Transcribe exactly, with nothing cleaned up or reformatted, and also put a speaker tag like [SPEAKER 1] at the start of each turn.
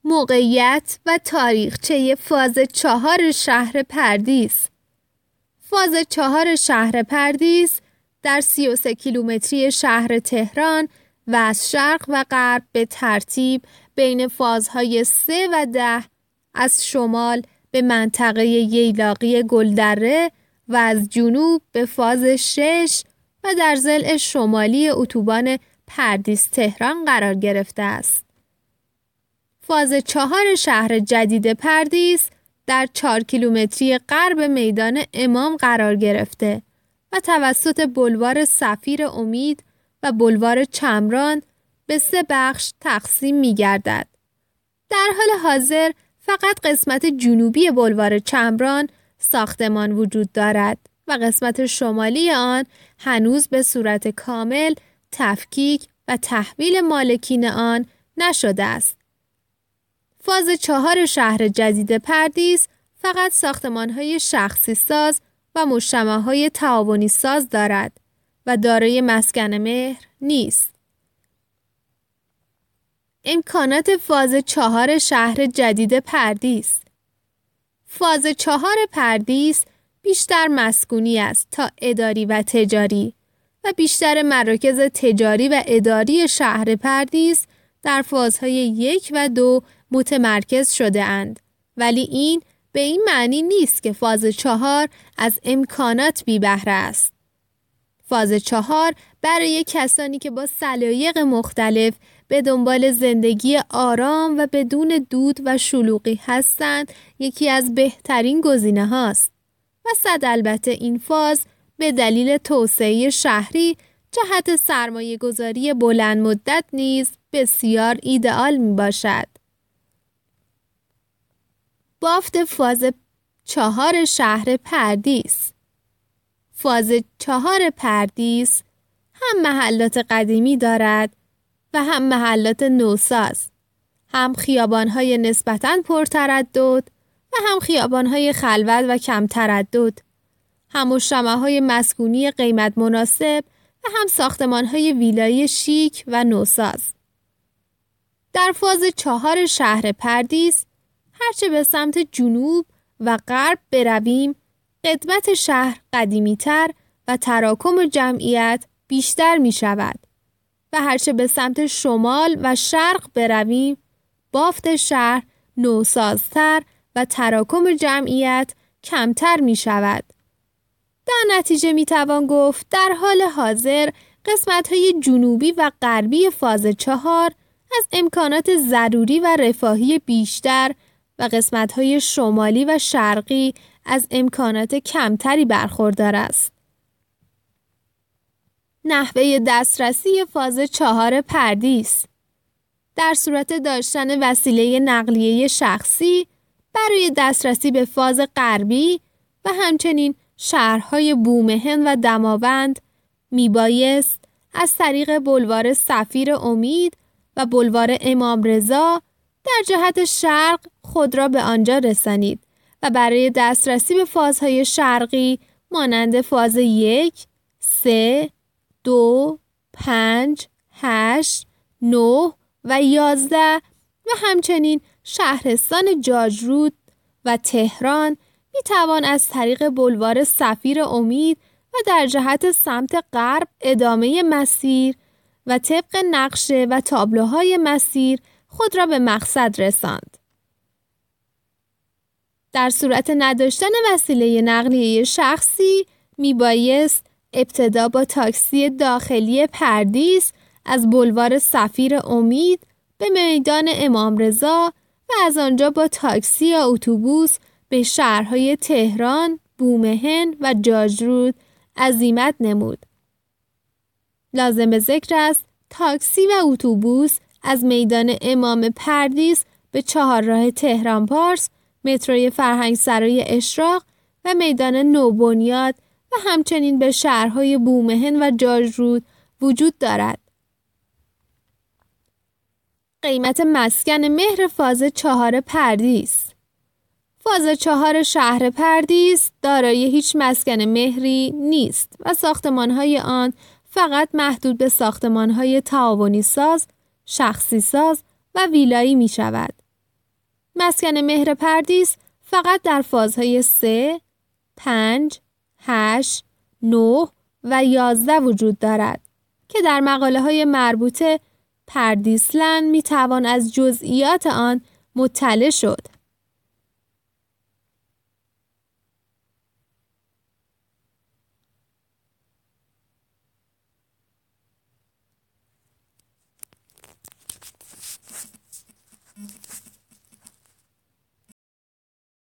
[SPEAKER 1] موقعیت و تاریخچه فاز چهار شهر پردیس. فاز چهار شهر پردیس در سی و سه کیلومتری شهر تهران و از شرق و غرب به ترتیب بین فازهای سه و ده از شمال به منطقه ییلاقی گلدره و از جنوب به فاز شش و در ضلع شمالی اتوبان پردیس تهران قرار گرفته است. فاز چهار شهر جدید پردیس در چهار کیلومتری غرب میدان امام قرار گرفته و توسط بلوار سفیر امید و بلوار چمران به سه بخش تقسیم می گردد. در حال حاضر فقط قسمت جنوبی بلوار چمران ساختمان وجود دارد و قسمت شمالی آن هنوز به صورت کامل تفکیک و تحویل مالکین آن نشده است. فاز چهار شهر جدید پردیس فقط ساختمان‌های شخصی ساز و مجتمع‌های تعاونی ساز دارد و دارای مسکن مهر نیست. امکانات فاز چهار شهر جدید پردیس. فاز چهار پردیس بیشتر مسکونی است تا اداری و تجاری و بیشتر مراکز تجاری و اداری شهر پردیس در فازهای یک و دو متمرکز شده اند، ولی این به این معنی نیست که فاز چهار از امکانات بی بهره است. فاز چهار برای کسانی که با سلایق مختلف به دنبال زندگی آرام و بدون دود و شلوغی هستند یکی از بهترین گزینه هاست و صد البته این فاز به دلیل توسعه شهری جهت سرمایه گذاری بلند مدت نیز بسیار ایدئال می باشد. بافت فاز چهار شهر پردیس. فاز چهار پردیس هم محلات قدیمی دارد و هم محلات نوساز، هم خیابان‌های نسبتاً پرتردد و هم خیابان‌های خلوت و کم تردد، هم مجتمع‌های مسکونی قیمت مناسب و هم ساختمان‌های ویلایی شیک و نوساز. در فاز چهار شهر پردیس هرچه به سمت جنوب و غرب برویم، قدمت شهر قدیمی‌تر و تراکم جمعیت بیشتر می شود و هرچه به سمت شمال و شرق برویم، بافت شهر نوسازتر و تراکم جمعیت کمتر می شود. در نتیجه می توان گفت در حال حاضر قسمت‌های جنوبی و غربی فاز چهار از امکانات ضروری و رفاهی بیشتر و قسمت‌های شمالی و شرقی از امکانات کمتری برخوردار است. نحوه دسترسی فاز چهار پردیس. در صورت داشتن وسیله نقلیه شخصی برای دسترسی به فاز غربی و همچنین شهرهای بومهن و دماوند میبایست از طریق بلوار سفیر امید و بلوار امام رضا در جهت شرق خود را به آنجا رسانید و برای دسترسی به فازهای شرقی مانند فاز یک، سه، دو، پنج، هشت، نه و یازده و همچنین شهرستان جاجرود و تهران می توان از طریق بلوار سفیر امید و در جهت سمت غرب ادامه مسیر و طبق نقشه و تابلوهای مسیر خود را به مقصد رساند. در صورت نداشتن وسیله نقلیه شخصی می بایست ابتدا با تاکسی داخلی پردیس از بلوار سفیر امید به میدان امام رضا و از آنجا با تاکسی یا اتوبوس به شهرهای تهران، بومهن و جاجرود عزیمت نمود. لازم ذکر است تاکسی و اتوبوس از میدان امام پردیس به چهارراه تهران پارس، متروی فرهنگ سرای اشراق و میدان نوبنیاد و همچنین به شهرهای بومهن و جاجرود وجود دارد. قیمت مسکن مهر فاز چهار پردیس. فاز چهار شهر پردیس دارای هیچ مسکن مهری نیست و ساختمان‌های آن فقط محدود به ساختمان‌های تعاونی ساز، شخصی ساز و ویلایی می شود. مسکن مهر پردیس فقط در فازهای سه، پنج، هشت، نه و یازده وجود دارد که در مقاله های مربوطه پردیسلند می توان از جزئیات آن مطلع شد.